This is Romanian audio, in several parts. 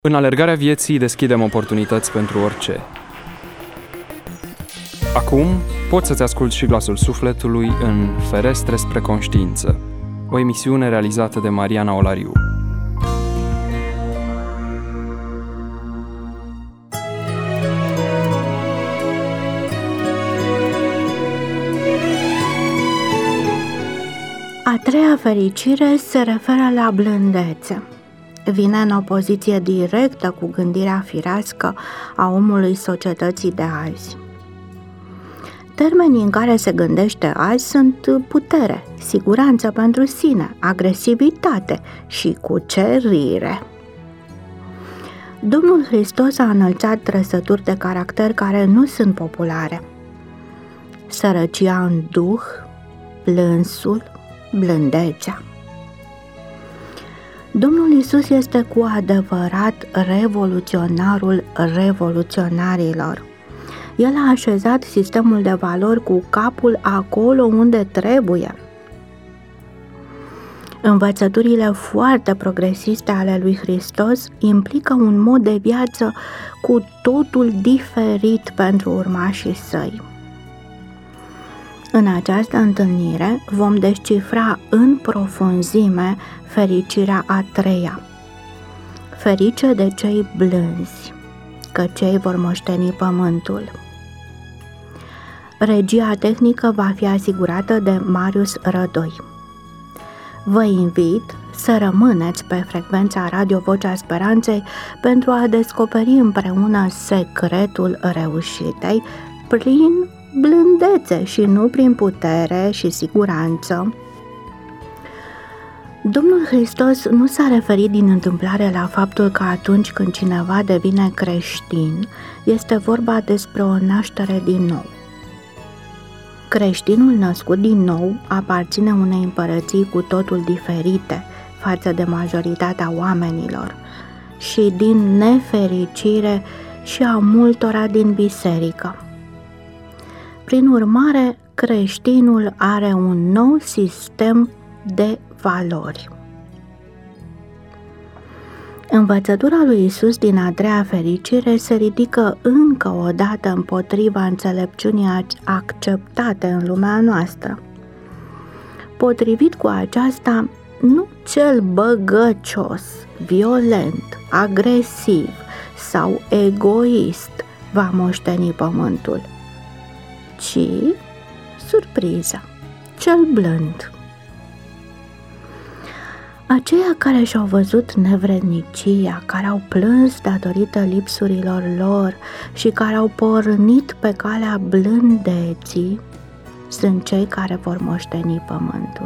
În alergarea vieții deschidem oportunități pentru orice. Acum poți să-ți asculți și glasul sufletului în Ferestre spre conștiință, o emisiune realizată de Mariana Olariu. A treia fericire se referă la blândețe. Vine în opoziție directă cu gândirea firească a omului societății de azi. Termenii în care se gândește azi sunt putere, siguranță pentru sine, agresivitate și cucerire. Domnul Hristos a înălțat trăsături de caracter care nu sunt populare. Sărăcia în duh, plânsul, blândețea. Domnul Iisus este cu adevărat revoluționarul revoluționarilor. El a așezat sistemul de valori cu capul acolo unde trebuie. Învățăturile foarte progresiste ale lui Hristos implică un mod de viață cu totul diferit pentru urmașii săi. În această întâlnire vom descifra în profunzime fericirea a treia. Ferice de cei blânzi, că cei vor moșteni pământul. Regia tehnică va fi asigurată de Marius Rădoi. Vă invit să rămâneți pe frecvența Radio Vocea Speranței pentru a descoperi împreună secretul reușitei prin blândețe și nu prin putere și siguranță. Domnul Hristos nu s-a referit din întâmplare la faptul că atunci când cineva devine creștin, este vorba despre o naștere din nou. Creștinul născut din nou aparține unei împărății cu totul diferite față de majoritatea oamenilor și din nefericire și a multora din biserică. Prin urmare, creștinul are un nou sistem de valori. Învățătura lui Iisus din a treia fericire se ridică încă o dată împotriva înțelepciunii acceptate în lumea noastră. Potrivit cu aceasta, nu cel băgăcios, violent, agresiv sau egoist va moșteni pământul, ci, surpriză, cel blând. Aceia care și-au văzut nevrednicia, care au plâns datorită lipsurilor lor și care au pornit pe calea blândeții, sunt cei care vor moșteni pământul.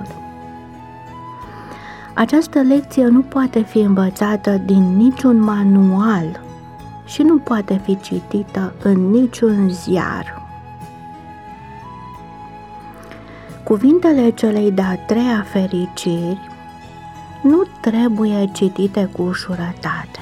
Această lecție nu poate fi învățată din niciun manual și nu poate fi citită în niciun ziar. Cuvintele celei de-a treia fericiri nu trebuie citite cu ușurătate.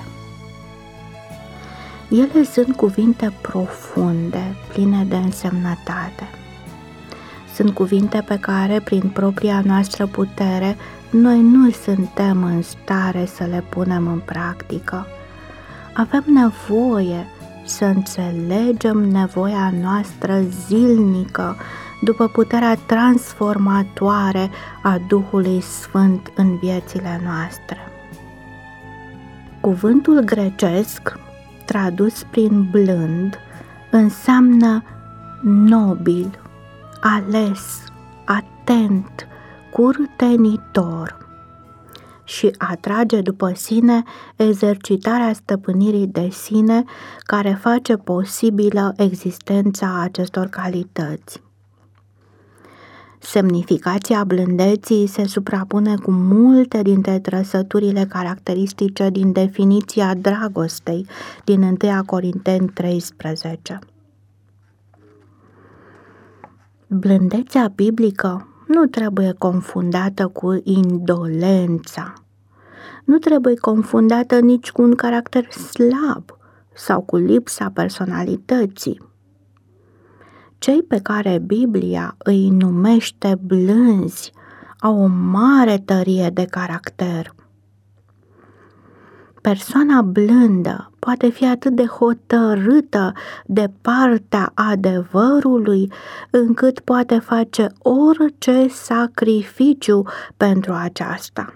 Ele sunt cuvinte profunde, pline de însemnătate. Sunt cuvinte pe care, prin propria noastră putere, noi nu suntem în stare să le punem în practică. Avem nevoie să înțelegem nevoia noastră zilnică după puterea transformatoare a Duhului Sfânt în viețile noastre. Cuvântul grecesc, tradus prin blând, înseamnă nobil, ales, atent, curtenitor și atrage după sine exercitarea stăpânirii de sine care face posibilă existența acestor calități. Semnificația blândeții se suprapune cu multe dintre trăsăturile caracteristice din definiția dragostei din 1 Corinteni 13. Blândețea biblică nu trebuie confundată cu indolența, nu trebuie confundată nici cu un caracter slab sau cu lipsa personalității. Cei pe care Biblia îi numește blânzi au o mare tărie de caracter. Persoana blândă poate fi atât de hotărâtă de partea adevărului, încât poate face orice sacrificiu pentru aceasta.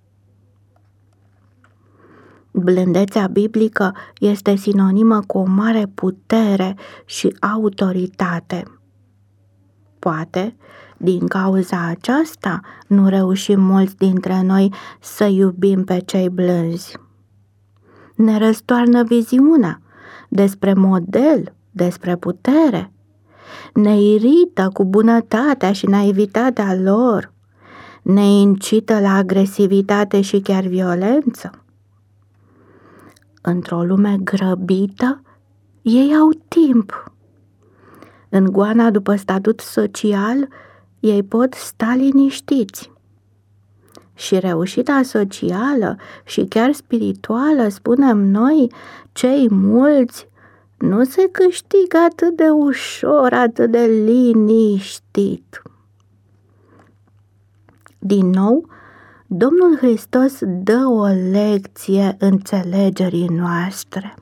Blândețea biblică este sinonimă cu o mare putere și autoritate. Poate, din cauza aceasta, nu reușim mulți dintre noi să iubim pe cei blânzi. Ne răstoarnă viziunea despre model, despre putere. Ne irită cu bunătatea și naivitatea lor. Ne incită la agresivitate și chiar violență. Într-o lume grăbită, ei au timp. În goana după statut social, ei pot sta liniștiți. Și reușita socială și chiar spirituală, spunem noi, cei mulți, nu se câștigă atât de ușor, atât de liniștit. Din nou, Domnul Hristos dă o lecție înțelegerii noastre.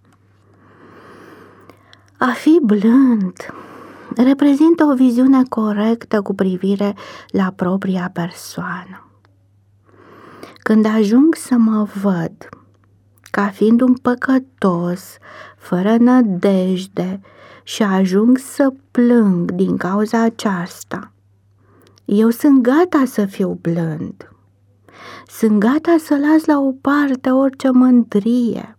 A fi blând reprezintă o viziune corectă cu privire la propria persoană. Când ajung să mă văd ca fiind un păcătos, fără nădejde și ajung să plâng din cauza aceasta, eu sunt gata să fiu blând. Sunt gata să las la o parte orice mândrie.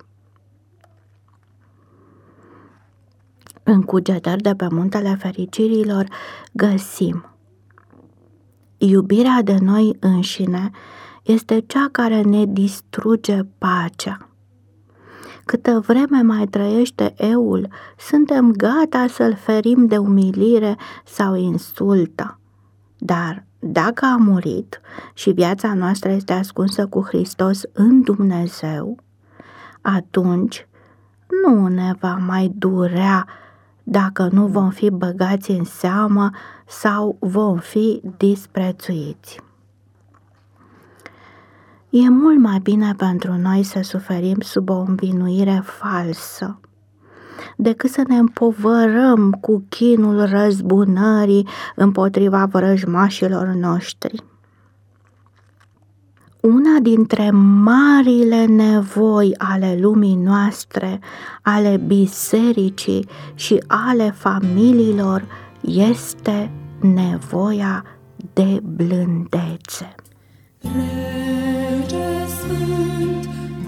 În Cugetări de pe Muntele Fericirilor găsim: iubirea de noi înșine este cea care ne distruge pacea. Câtă vreme mai trăiește eul, suntem gata să-l ferim de umilire sau insultă. Dar dacă a murit și viața noastră este ascunsă cu Hristos în Dumnezeu, atunci nu ne va mai durea dacă nu vom fi băgați în seamă sau vom fi disprețuiți. E mult mai bine pentru noi să suferim sub o învinuire falsă decât să ne împovărăm cu chinul răzbunării împotriva vrăjmașilor noștri. Una dintre marile nevoi ale lumii noastre, ale bisericii și ale familiilor este nevoia de blândețe. Rege sfânt,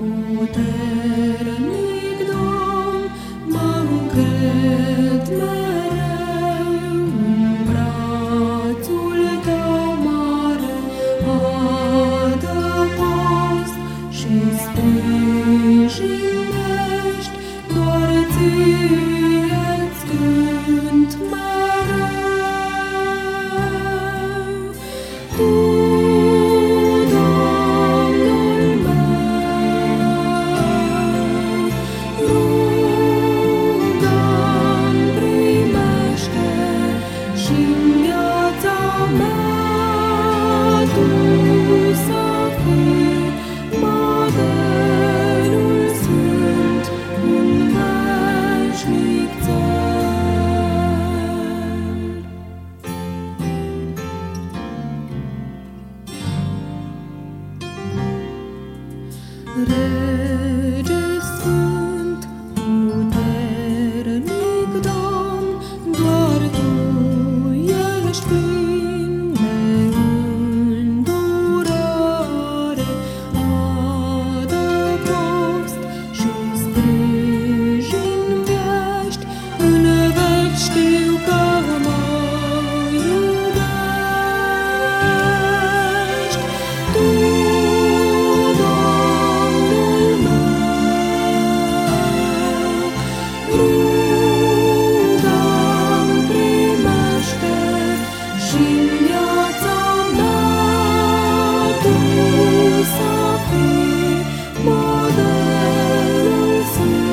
puternic Domn, mă încred mereu în brațul Tău mare, adăpost și sprijinești, doar Ție-ți cânt mereu. Tu, Rege sfânt, puternic Domn, doar Tu ești plin de îndurare, adăpost și sprijin vești, în veci știu că mă iubești. Tu, modelul sunt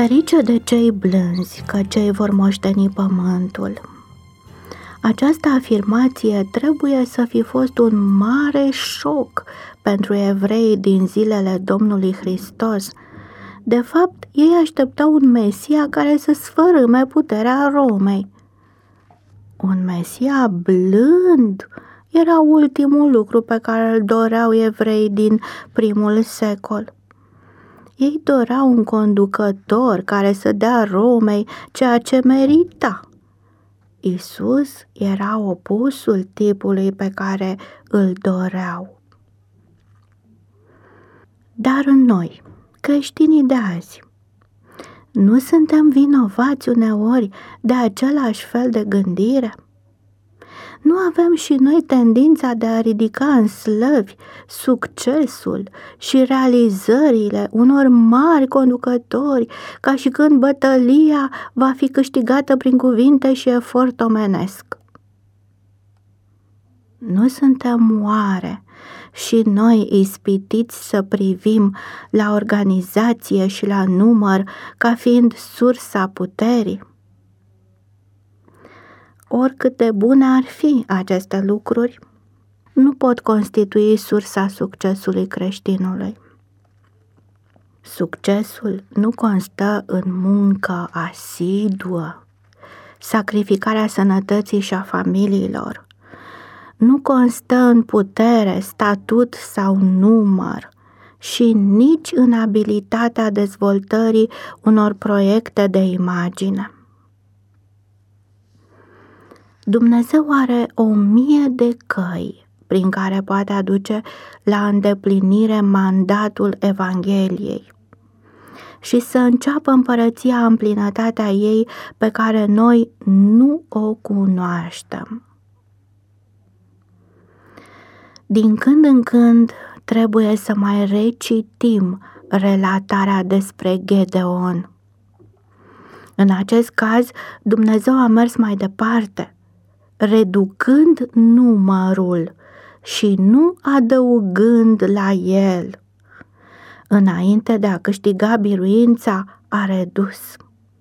Ferice de cei blânzi, că cei vor moșteni pământul. Această afirmație trebuie să fi fost un mare șoc pentru evrei din zilele Domnului Hristos. De fapt, ei așteptau un Mesia care să sfărâme puterea Romei. Un Mesia blând era ultimul lucru pe care îl doreau evrei din primul secol. Ei doreau un conducător care să dea Romei ceea ce merita. Iisus era opusul tipului pe care îl doreau. Dar noi, creștinii de azi, nu suntem vinovați uneori de același fel de gândire? Nu avem și noi tendința de a ridica în slăvi succesul și realizările unor mari conducători, ca și când bătălia va fi câștigată prin cuvinte și efort omenesc? Nu suntem oare și noi ispitiți să privim la organizație și la număr ca fiind sursa puterii? Oricât de bune ar fi aceste lucruri, nu pot constitui sursa succesului creștinului. Succesul nu constă în muncă asiduă, sacrificarea sănătății și a familiilor. Nu constă în putere, statut sau număr și nici în abilitatea dezvoltării unor proiecte de imagine. Dumnezeu are 1000 de căi prin care poate aduce la îndeplinire mandatul Evangheliei și să înceapă împărăția în plinătatea ei pe care noi nu o cunoaștem. Din când în când trebuie să mai recitim relatarea despre Gedeon. În acest caz, Dumnezeu a mers mai departe, reducând numărul și nu adăugând la el. Înainte de a câștiga biruința, a redus.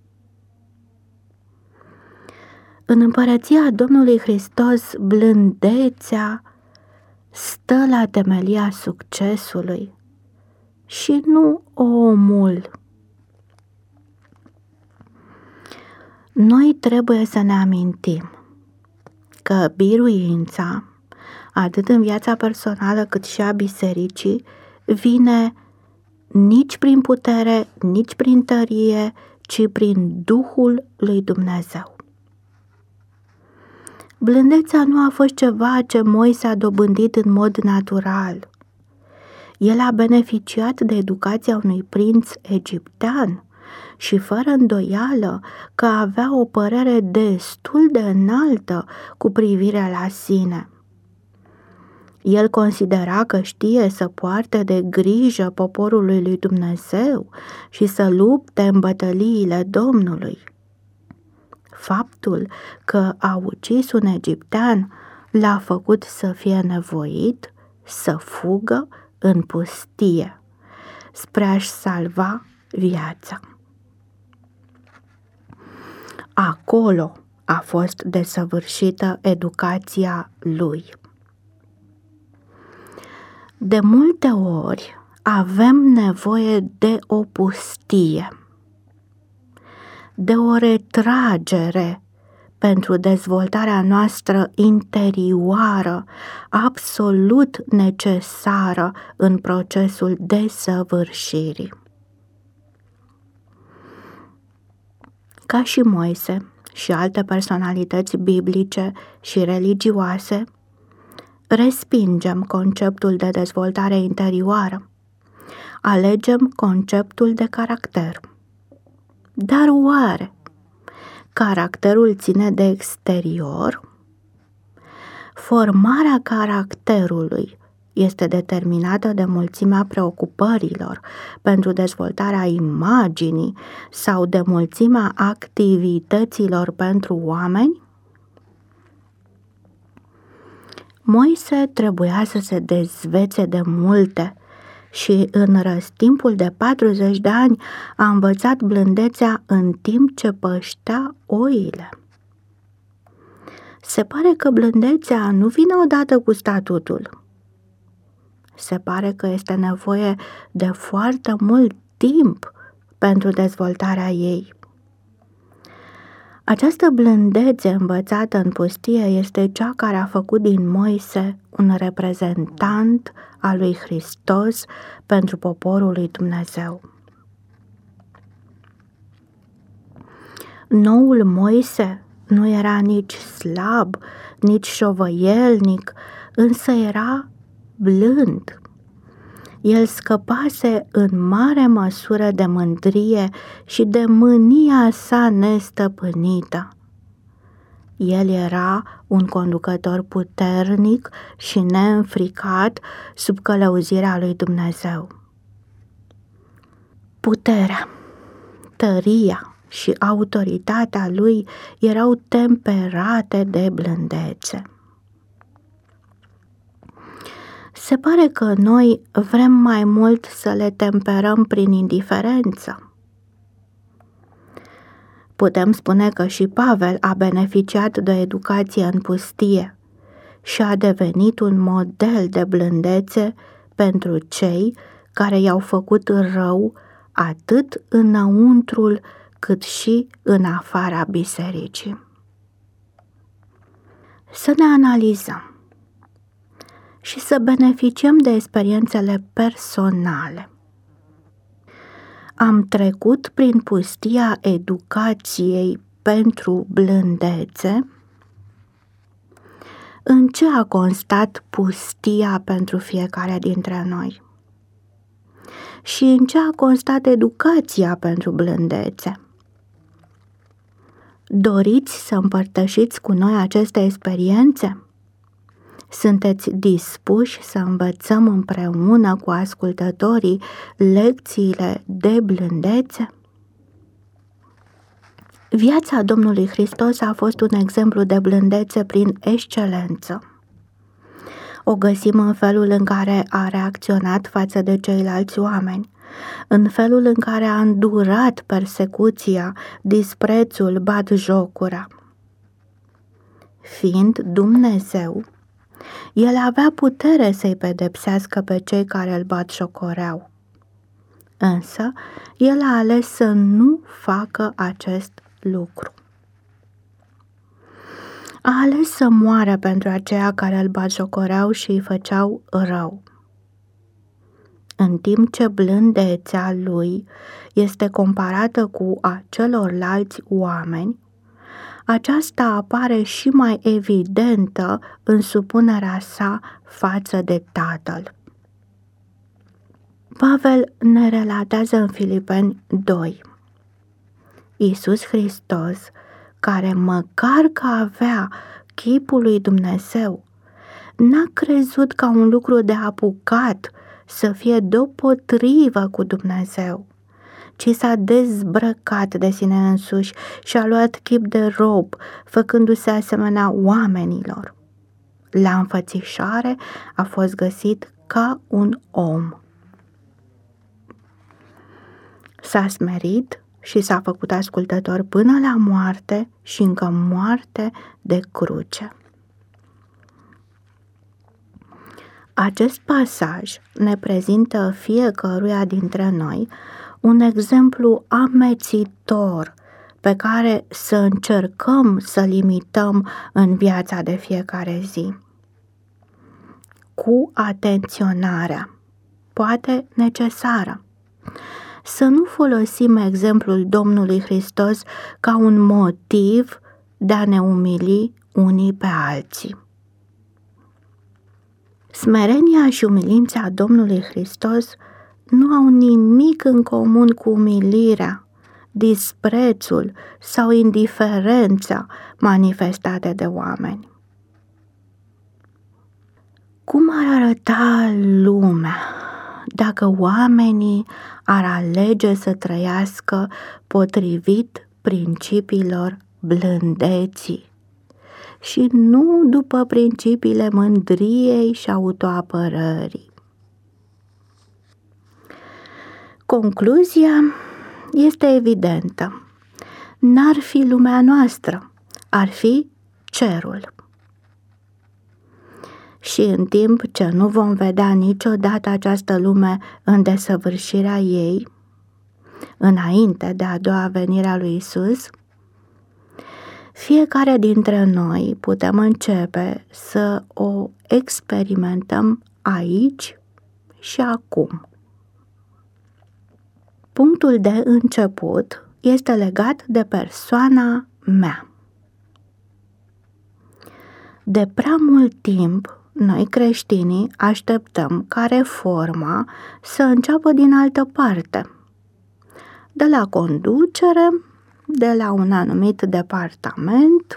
În împărăția Domnului Hristos, blândețea stă la temelia succesului și nu omul. Noi trebuie să ne amintim că biruința, atât în viața personală cât și a bisericii, vine nici prin putere, nici prin tărie, ci prin Duhul lui Dumnezeu. Blândețea nu a fost ceva ce Moise a dobândit în mod natural. El a beneficiat de educația unui prinț egiptean și fără îndoială că avea o părere destul de înaltă cu privire la sine. El considera că știe să poarte de grijă poporului lui Dumnezeu și să lupte în bătăliile Domnului. Faptul că a ucis un egiptean l-a făcut să fie nevoit să fugă în pustie spre a-și salva viața. Acolo a fost desăvârșită educația lui. De multe ori avem nevoie de o pustie, de o retragere pentru dezvoltarea noastră interioară, absolut necesară în procesul desăvârșirii. Ca și Moise și alte personalități biblice și religioase, respingem conceptul de dezvoltare interioară, alegem conceptul de caracter. Dar oare caracterul ține de exterior? Formarea caracterului este determinată de mulțimea preocupărilor pentru dezvoltarea imaginii sau de mulțimea activităților pentru oameni? Moise trebuia să se dezvețe de multe și în răstimpul de 40 de ani a învățat blândețea în timp ce păștea oile. Se pare că blândețea nu vine odată cu statutul. Se pare că este nevoie de foarte mult timp pentru dezvoltarea ei. Această blândețe învățată în pustie este cea care a făcut din Moise un reprezentant al lui Hristos pentru poporul lui Dumnezeu. Noul Moise nu era nici slab, nici șovăielnic, însă era blând. El scăpase în mare măsură de mândrie și de mânia sa nestăpânită. El era un conducător puternic și neînfricat sub călăuzirea lui Dumnezeu. Puterea, tăria și autoritatea lui erau temperate de blândețe. Se pare că noi vrem mai mult să le temperăm prin indiferență. Putem spune că și Pavel a beneficiat de o educație în pustie și a devenit un model de blândețe pentru cei care i-au făcut rău atât înăuntrul cât și în afara bisericii. Să ne analizăm și să beneficiem de experiențele personale. Am trecut prin pustia educației pentru blândețe. În ce a constat pustia pentru fiecare dintre noi? Și în ce a constat educația pentru blândețe? Doriți să împărtășiți cu noi aceste experiențe? Sunteți dispuși să învățăm împreună cu ascultătorii lecțiile de blândețe? Viața Domnului Hristos a fost un exemplu de blândețe prin excelență. O găsim în felul în care a reacționat față de ceilalți oameni, în felul în care a îndurat persecuția, disprețul, batjocura. Fiind Dumnezeu, El avea putere să-i pedepsească pe cei care îl batjocoreau. Însă, El a ales să nu facă acest lucru. A ales să moară pentru aceia care îl batjocoreau și îi făceau rău. În timp ce blândețea lui este comparată cu a celorlalți oameni, aceasta apare și mai evidentă în supunerea sa față de Tatăl. Pavel ne relatează în Filipeni 2. Iisus Hristos, care măcar că avea chipul lui Dumnezeu, n-a crezut ca un lucru de apucat să fie deopotrivă cu Dumnezeu, ci s-a dezbrăcat de sine însuși și a luat chip de rob, făcându-se asemenea oamenilor. La înfățișare a fost găsit ca un om. S-a smerit și s-a făcut ascultător până la moarte și încă moarte de cruce. Acest pasaj ne prezintă fiecăruia dintre noi un exemplu amețitor pe care să încercăm să-l imităm în viața de fiecare zi. Cu atenționarea, poate necesară. Să nu folosim exemplul Domnului Hristos ca un motiv de a ne umili unii pe alții. Smerenia și umilința Domnului Hristos nu au nimic în comun cu umilirea, disprețul sau indiferența manifestate de oameni. Cum ar arăta lumea dacă oamenii ar alege să trăiască potrivit principiilor blândeții și nu după principiile mândriei și autoapărării? Concluzia este evidentă. N-ar fi lumea noastră, ar fi cerul. Și în timp ce nu vom vedea niciodată această lume în desăvârșirea ei, înainte de a doua venire a lui Isus, fiecare dintre noi putem începe să o experimentăm aici și acum. Punctul de început este legat de persoana mea. De prea mult timp, noi creștinii așteptăm ca reforma să înceapă din altă parte, de la conducere, de la un anumit departament.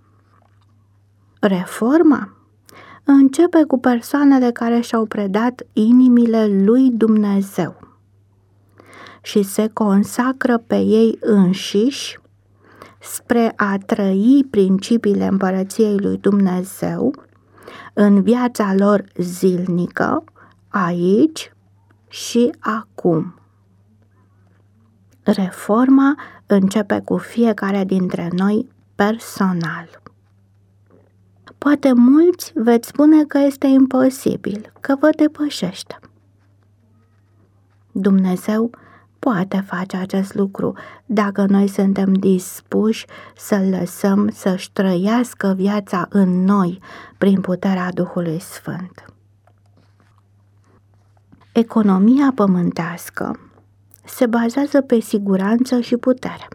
Reforma începe cu persoanele care și-au predat inimile lui Dumnezeu și se consacră pe ei înșiși spre a trăi principiile împărăției lui Dumnezeu în viața lor zilnică, aici și acum. Reforma începe cu fiecare dintre noi personal. Poate mulți veți spune că este imposibil, că vă depășește. Dumnezeu poate face acest lucru dacă noi suntem dispuși să-L lăsăm să-și trăiască viața în noi prin puterea Duhului Sfânt. Economia pământească se bazează pe siguranță și putere.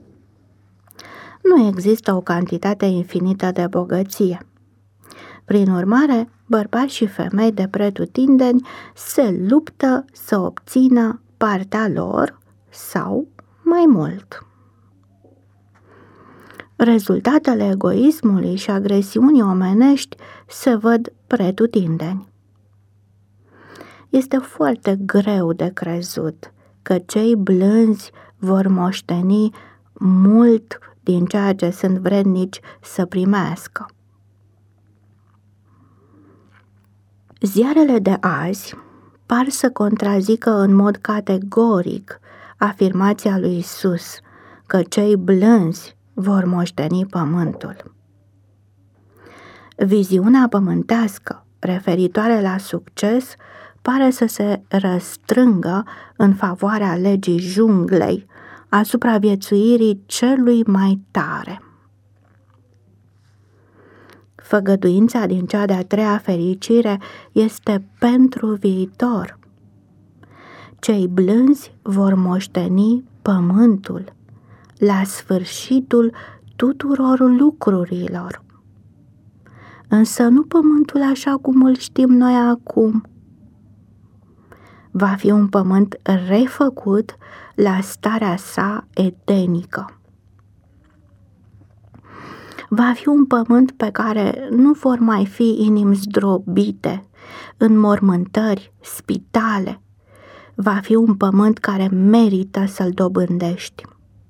Nu există o cantitate infinită de bogăție. Prin urmare, bărbați și femei de pretutindeni se luptă să obțină partea lor sau mai mult. Rezultatele egoismului și agresiunii omenești se văd pretutindeni. Este foarte greu de crezut că cei blânzi vor moșteni mult din ceea ce sunt vrednici să primească. Ziarele de azi par să contrazică în mod categoric afirmația lui Isus că cei blânzi vor moșteni pământul. Viziunea pământească referitoare la succes pare să se răstrângă în favoarea legii junglei, a supraviețuirii celui mai tare. Făgăduința din cea de-a treia fericire este pentru viitor. Cei blânzi vor moșteni pământul la sfârșitul tuturor lucrurilor. Însă nu pământul așa cum îl știm noi acum. Va fi un pământ refăcut la starea sa etenică. Va fi un pământ pe care nu vor mai fi inimi zdrobite, înmormântări, spitale. Va fi un pământ care merită să-l dobândești.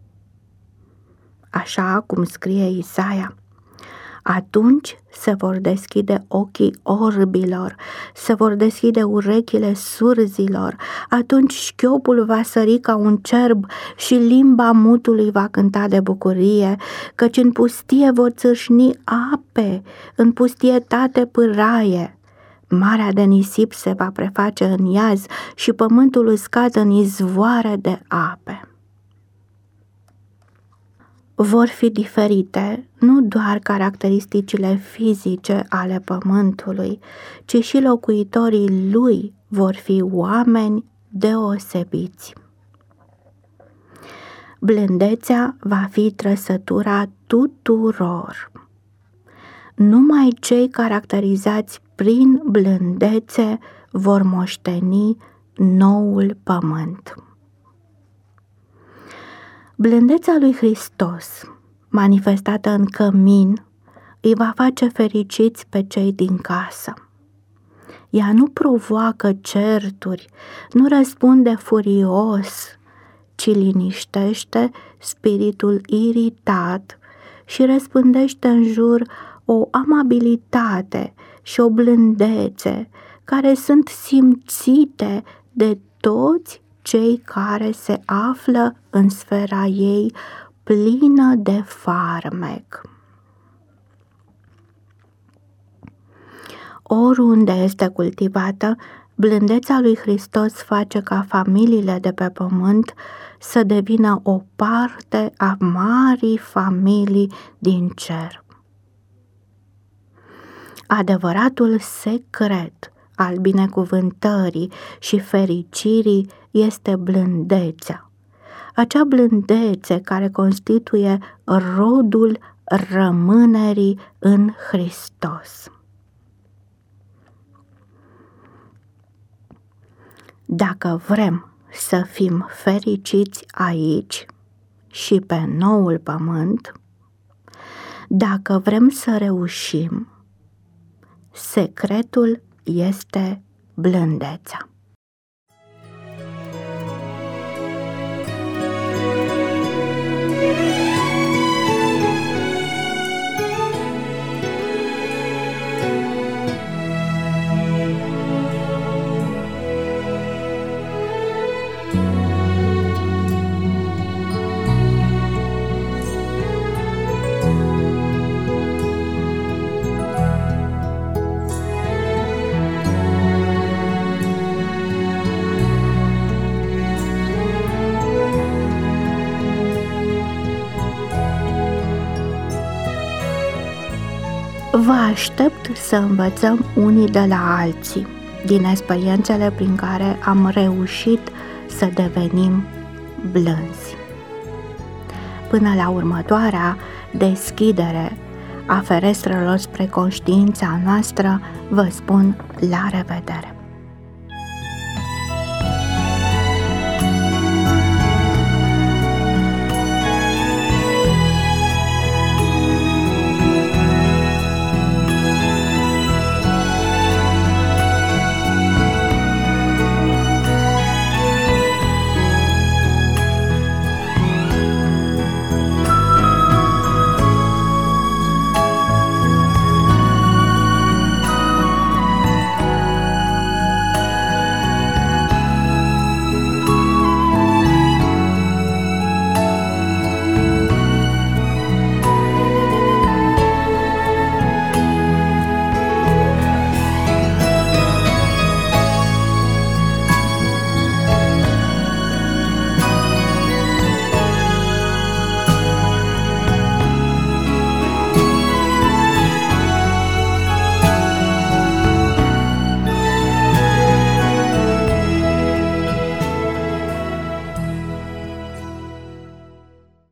Așa cum scrie Isaia, atunci se vor deschide ochii orbilor, se vor deschide urechile surzilor, atunci șchiopul va sări ca un cerb și limba mutului va cânta de bucurie, căci în pustie vor țâșni ape, în pustietate pâraie. Marea de nisip se va preface în iaz și pământul uscat în izvoare de ape. Vor fi diferite nu doar caracteristicile fizice ale pământului, ci și locuitorii lui vor fi oameni deosebiți. Blândețea va fi trăsătura tuturor. Numai cei caracterizați prin blândețe vor moșteni noul pământ. Blândețea lui Hristos, manifestată în cămin, îi va face fericiți pe cei din casă. Ea nu provoacă certuri, nu răspunde furios, ci liniștește spiritul iritat și răspândește în jur o amabilitate și o blândețe care sunt simțite de toți cei care se află în sfera ei plină de farmec. Oriunde este cultivată, blândețea lui Hristos face ca familiile de pe pământ să devină o parte a marii familii din cer. Adevăratul secret al binecuvântării și fericirii este blândețea. Acea blândețe care constituie rodul rămânerii în Hristos. Dacă vrem să fim fericiți aici și pe noul pământ, dacă vrem să reușim, secretul este blândețea. Vă aștept să învățăm unii de la alții din experiențele prin care am reușit să devenim blânzi. Până la următoarea deschidere a ferestrelor spre conștiința noastră, vă spun la revedere!